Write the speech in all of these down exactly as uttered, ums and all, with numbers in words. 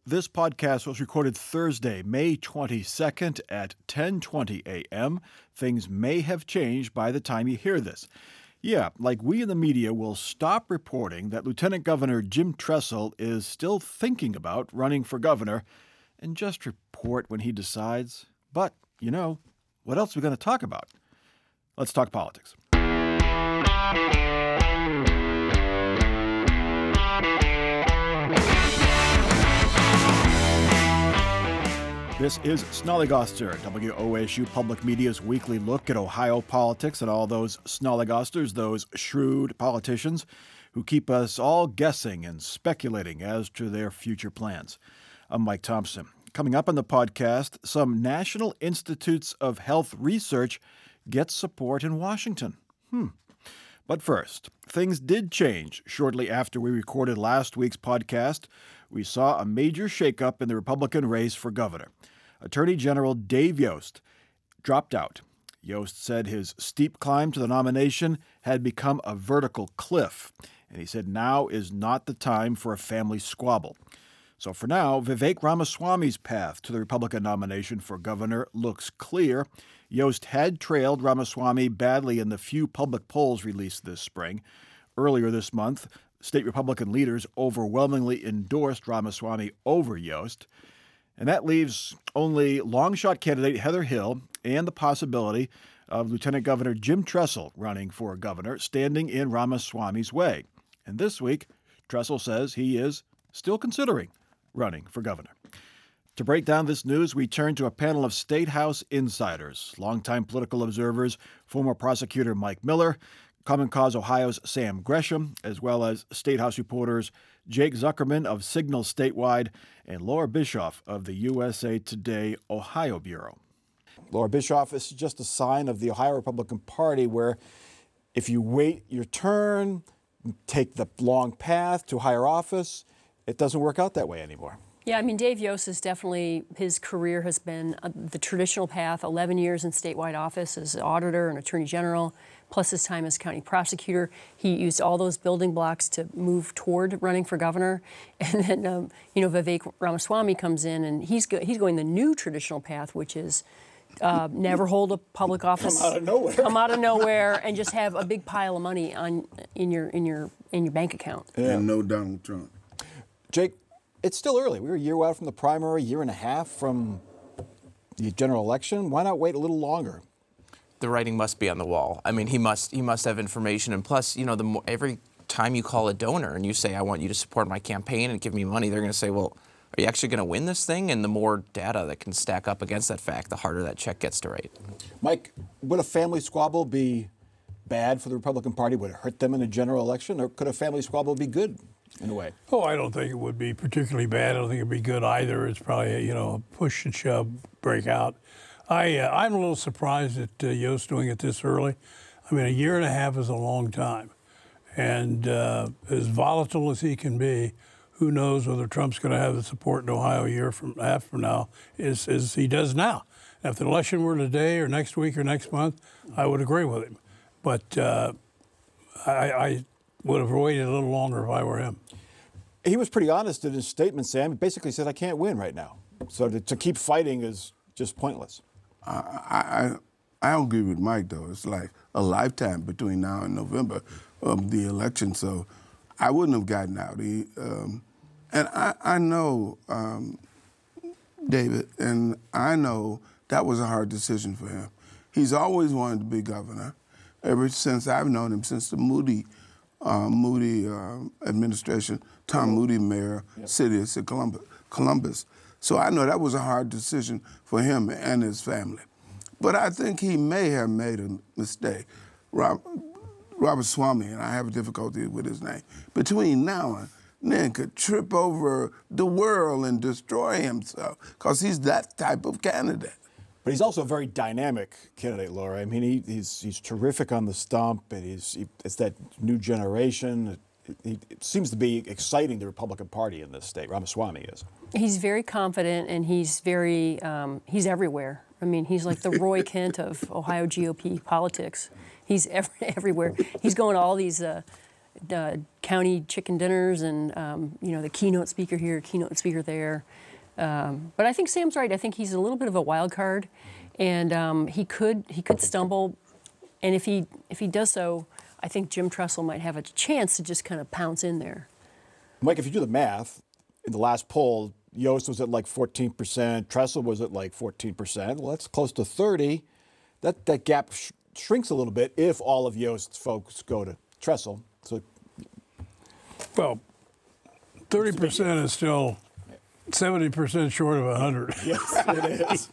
This podcast was recorded Thursday, May twenty-second at ten twenty a.m. Things may have changed by the time you hear this. Yeah, like we in the media will stop reporting that Lieutenant Governor Jim Tressel is still thinking about running for governor and just report when he decides. But, you know, what else are we going to talk about? Let's talk politics. This is Snollygoster, W O S U Public Media's weekly look at Ohio politics and all those Snollygosters, those shrewd politicians who keep us all guessing and speculating as to their future plans. I'm Mike Thompson. Coming up on the podcast, some National Institutes of Health research gets support in Washington. Hmm. But first, things did change shortly after we recorded last week's podcast. We saw a major shakeup in the Republican race for governor. Attorney General Dave Yost dropped out. Yost said his steep climb to the nomination had become a vertical cliff, and he said now is not the time for a family squabble. So for now, Vivek Ramaswamy's path to the Republican nomination for governor looks clear. Yost had trailed Ramaswamy badly in the few public polls released this spring. Earlier this month, state Republican leaders overwhelmingly endorsed Ramaswamy over Yost. And that leaves only long-shot candidate Heather Hill and the possibility of Lieutenant Governor Jim Tressel running for governor, standing in Ramaswamy's way. And this week, Tressel says he is still considering running for governor. To break down this news, we turn to a panel of State House insiders, longtime political observers, former prosecutor Mike Miller, Common Cause Ohio's Sam Gresham, as well as State House reporters Jake Zuckerman of Signal Statewide and Laura Bischoff of the U S A Today Ohio Bureau. Laura Bischoff, this is just a sign of the Ohio Republican Party where if you wait your turn, take the long path to higher office, it doesn't work out that way anymore. Yeah, I mean, Dave Yost is definitely, his career has been uh, the traditional path, eleven years in statewide office as auditor and attorney general, plus his time as county prosecutor. He used all those building blocks to move toward running for governor. And then, um, you know, Vivek Ramaswamy comes in and he's, go- he's going the new traditional path, which is uh, never hold a public office. Come out of nowhere. Come out of nowhere and just have a big pile of money on in your, in your, in your bank account. Yeah. And no Donald Trump. Jake, it's still early. We were a year out from the primary, a year and a half from the general election. Why not wait a little longer? The writing must be on the wall. I mean, he must he must have information. And plus, you know, the more, every time you call a donor and you say, I want you to support my campaign and give me money, they're going to say, well, are you actually going to win this thing? And the more data that can stack up against that fact, the harder that check gets to write. Mike, would a family squabble be bad for the Republican Party? Would it hurt them in a general election? Or could a family squabble be good in a way? Oh, I don't think it would be particularly bad. I don't think it'd be good either. It's probably a, you know, a push and shove breakout. I, uh, I'm a little surprised at uh, Yost doing it this early. I mean, a year and a half is a long time. And uh, as volatile as he can be, who knows whether Trump's going to have the support in Ohio a year from half from now, as, as he does now. If the election were today or next week or next month, I would agree with him. But uh, I, I would have waited a little longer if I were him. He was pretty honest in his statement, Sam. He basically said, I can't win right now. So to, to keep fighting is just pointless. I, I I agree with Mike, though. It's like a lifetime between now and November of the election, so I wouldn't have gotten out. He, um, and I, I know, um, David, and I know that was a hard decision for him. He's always wanted to be governor, ever since I've known him, since the Moody uh, Moody uh, administration, Tom Moody mayor, yep. City of Columbus. Columbus. So I know that was a hard decision for him and his family. But I think he may have made a mistake. Rob, Ramaswamy, and I have difficulty with his name, between now and then could trip over the world and destroy himself because he's that type of candidate. But he's also a very dynamic candidate, Laura. I mean, he, he's he's terrific on the stump, and he's he, it's that new generation. It, it, it seems to be exciting the Republican Party in this state. Ramaswamy is. He's very confident, and he's very um, he's everywhere. I mean, he's like the Roy Kent of Ohio G O P politics. He's every, everywhere. He's going to all these uh, uh, county chicken dinners and, um, you know, the keynote speaker here, keynote speaker there. Um, but I think Sam's right. I think he's a little bit of a wild card, and um, he could he could stumble. And if he if he does so, I think Jim Tressel might have a chance to just kind of pounce in there. Mike, if you do the math, in the last poll, Yost was at like fourteen percent, Tressel was at like fourteen percent. Well, that's close to thirty. That that gap sh- shrinks a little bit if all of Yost's folks go to Tressel. So, Well, thirty percent is still seventy percent short of one hundred. yes, it is.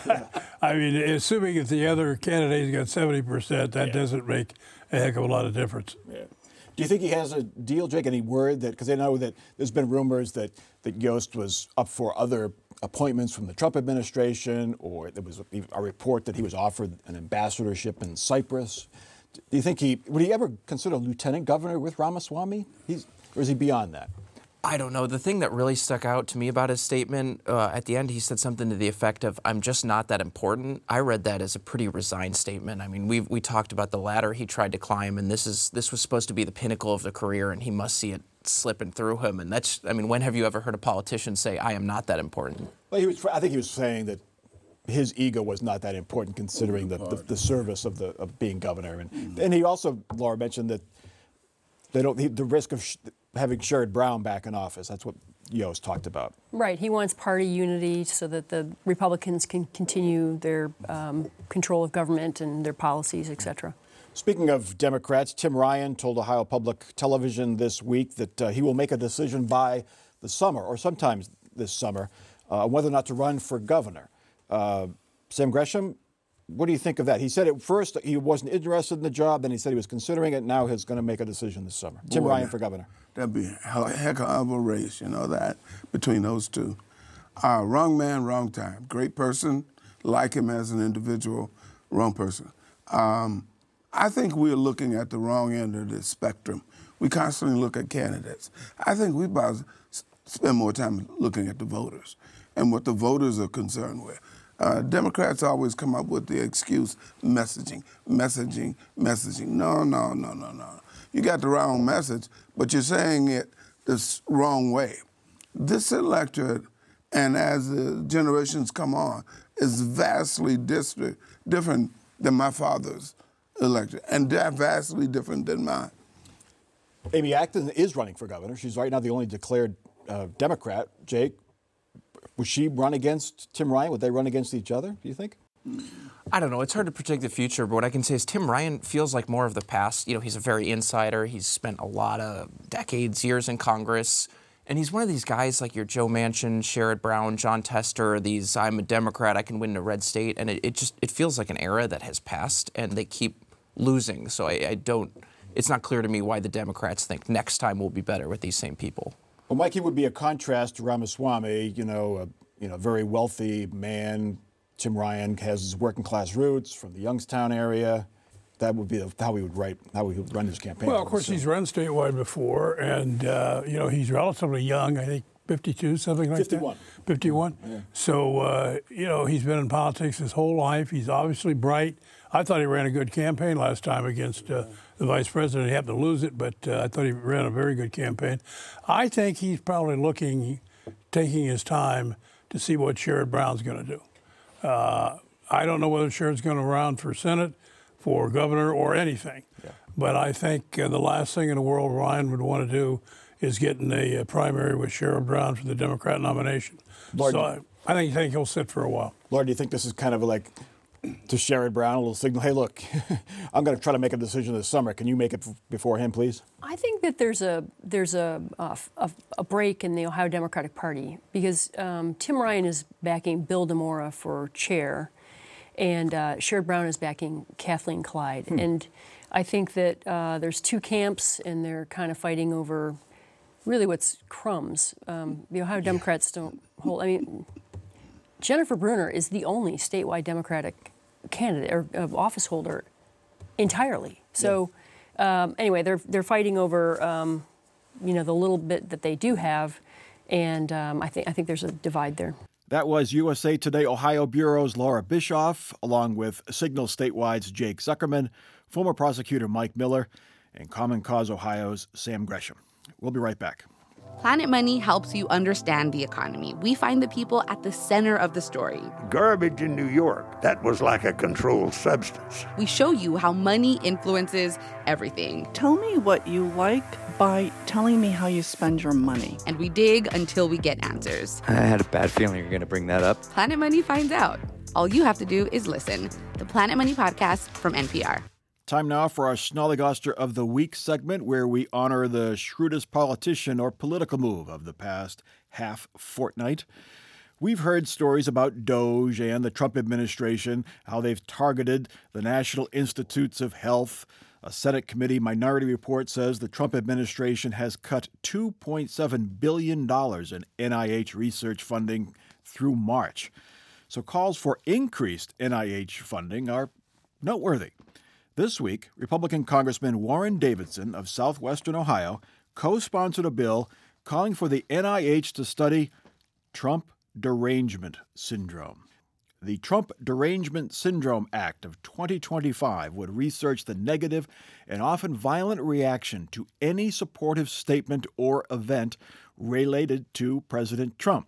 I mean, assuming that the other candidate's got seventy percent, that doesn't make a heck of a lot of difference. Yeah. Do you think he has a deal, Jake? Any word that, because I know that there's been rumors that, that Yost was up for other appointments from the Trump administration, or there was a, a report that he was offered an ambassadorship in Cyprus. Do you think he, would he ever consider lieutenant governor with Ramaswamy? He's, or is he beyond that? I don't know. The thing that really stuck out to me about his statement, uh, at the end, he said something to the effect of, I'm just not that important. I read that as a pretty resigned statement. I mean, we we talked about the ladder he tried to climb, and this is this was supposed to be the pinnacle of the career, and he must see it slipping through him. And that's, I mean, when have you ever heard a politician say, I am not that important? Well, he was, I think he was saying that his ego was not that important considering the, the, the service of, the, of being governor. And, mm-hmm. and he also, Laura, mentioned that they don't, the risk of sh- having Sherrod Brown back in office. That's what Yost talked about. Right. He wants party unity so that the Republicans can continue their um, control of government and their policies, et cetera. Speaking of Democrats, Tim Ryan told Ohio Public Television this week that uh, he will make a decision by the summer, or sometimes this summer, uh, whether or not to run for governor. Uh, Sam Gresham, what do you think of that? He said at first he wasn't interested in the job, then he said he was considering it. Now he's going to make a decision this summer. Tim Boy, Ryan for governor. That'd be a heck of a race, you know, that, between those two. Uh, wrong man, wrong time. Great person, like him as an individual, wrong person. Um, I think we're looking at the wrong end of the spectrum. We constantly look at candidates. I think we about spend more time looking at the voters and what the voters are concerned with. Uh, Democrats always come up with the excuse, messaging, messaging, messaging. No, no, no, no, no. You got the wrong message, but you're saying it the wrong way. This electorate, and as the generations come on, is vastly distri- different than my father's electorate, and they're vastly different than mine. Amy Acton is running for governor. She's right now the only declared uh, Democrat. Jake, would she run against Tim Ryan? Would they run against each other, do you think? I don't know. It's hard to predict the future, but what I can say is Tim Ryan feels like more of the past. You know, he's a very insider. He's spent a lot of decades, years in Congress. And he's one of these guys like your Joe Manchin, Sherrod Brown, John Tester, these I'm a Democrat, I can win in a red state. And it, it just it feels like an era that has passed, and they keep losing. So I, I don't, it's not clear to me why the Democrats think next time will be better with these same people. Well, Mikey would be a contrast to Ramaswamy, you know, a you know, very wealthy man. Tim Ryan has his working class roots from the Youngstown area. That would be how we would write, how we would run his campaign. Well, of course, he's run statewide before, and uh, you know he's relatively young. I think fifty-two, something like fifty-one. that. fifty-one. Yeah. So uh, you know he's been in politics his whole life. He's obviously bright. I thought he ran a good campaign last time against uh, the vice president. He happened to lose it, but uh, I thought he ran a very good campaign. I think he's probably looking, taking his time to see what Sherrod Brown's going to do. Uh, I don't know whether Sherrod's going to run for Senate, for governor, or anything. Yeah. But I think uh, the last thing in the world Ryan would want to do is get in a uh, primary with Sherrod Brown for the Democrat nomination. Lord, so I, I think, think he'll sit for a while. Laura, do you think this is kind of like to Sherrod Brown, a little signal, hey, look, I'm going to try to make a decision this summer. Can you make it f- before him, please? I think that there's a there's a a, a break in the Ohio Democratic Party because um, Tim Ryan is backing Bill DeMora for chair, and uh, Sherrod Brown is backing Kathleen Clyde. Hmm. And I think that uh, there's two camps, and they're kind of fighting over really what's crumbs. Um, the Ohio Democrats don't hold. I mean, Jennifer Brunner is the only statewide Democratic candidate or uh, office holder entirely. So yeah. um, anyway, they're they're fighting over um, you know the little bit that they do have, and um, I think I think there's a divide there. That was U S A Today Ohio Bureau's Laura Bischoff, along with Signal Statewide's Jake Zuckerman, former prosecutor Mike Miller, and Common Cause Ohio's Sam Gresham. We'll be right back. Planet Money helps you understand the economy. We find the people at the center of the story. Garbage in New York, that was like a controlled substance. We show you how money influences everything. Tell me what you like by telling me how you spend your money. And we dig until we get answers. I had a bad feeling you were going to bring that up. Planet Money finds out. All you have to do is listen. The Planet Money Podcast from N P R. Time now for our Snollygoster of the Week segment, where we honor the shrewdest politician or political move of the past half fortnight. We've heard stories about Doge and the Trump administration, how they've targeted the National Institutes of Health. A Senate committee minority report says the Trump administration has cut two point seven billion dollars in N I H research funding through March. So calls for increased N I H funding are noteworthy. This week, Republican Congressman Warren Davidson of southwestern Ohio co-sponsored a bill calling for the N I H to study Trump derangement syndrome. The Trump Derangement Syndrome Act of twenty twenty-five would research the negative and often violent reaction to any supportive statement or event related to President Trump.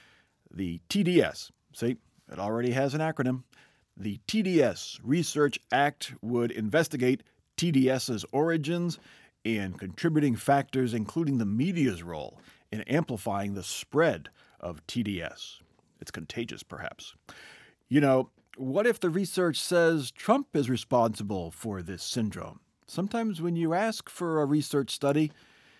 The T D S, see, it already has an acronym. The T D S Research Act would investigate TDS's origins and contributing factors, including the media's role in amplifying the spread of T D S. It's contagious, perhaps. You know, what if the research says Trump is responsible for this syndrome? Sometimes when you ask for a research study,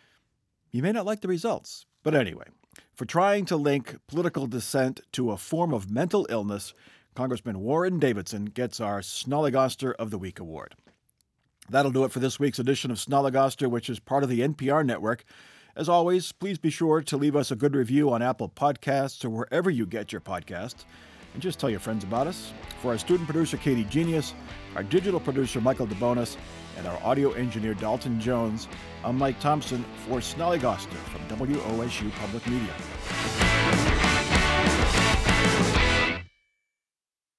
you may not like the results. But anyway, for trying to link political dissent to a form of mental illness, Congressman Warren Davidson gets our Snollygoster of the Week award. That'll do it for this week's edition of Snollygoster, which is part of the N P R network. As always, please be sure to leave us a good review on Apple Podcasts or wherever you get your podcasts. And just tell your friends about us. For our student producer, Katie Genius, our digital producer, Michael DeBonis, and our audio engineer, Dalton Jones, I'm Mike Thompson for Snollygoster from W O S U Public Media.